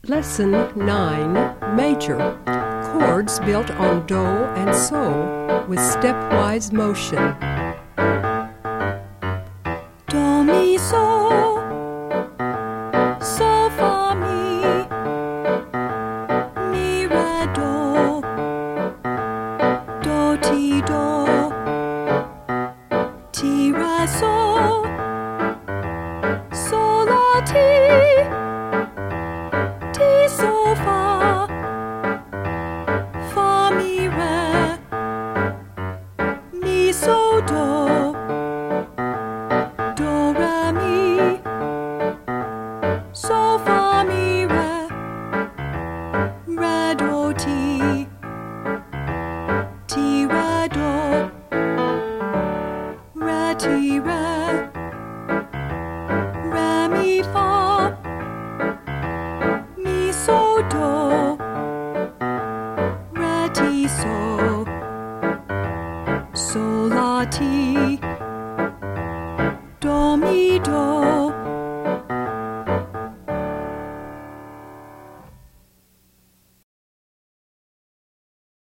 Lesson 9, Major. Chords built on Do and Sol with stepwise motion. Do, mi, sol, sol, fa, mi, re, do, ti, re, sol, sol, la, ti, sol, fa, mi, re, mi, sol, do, re, mi, sol, fa, mi, re, do, ti, re, do, re, ti, re, mi, fa, mi, sol, do, re, ti, sol, sol, la, ti, do, mi, do.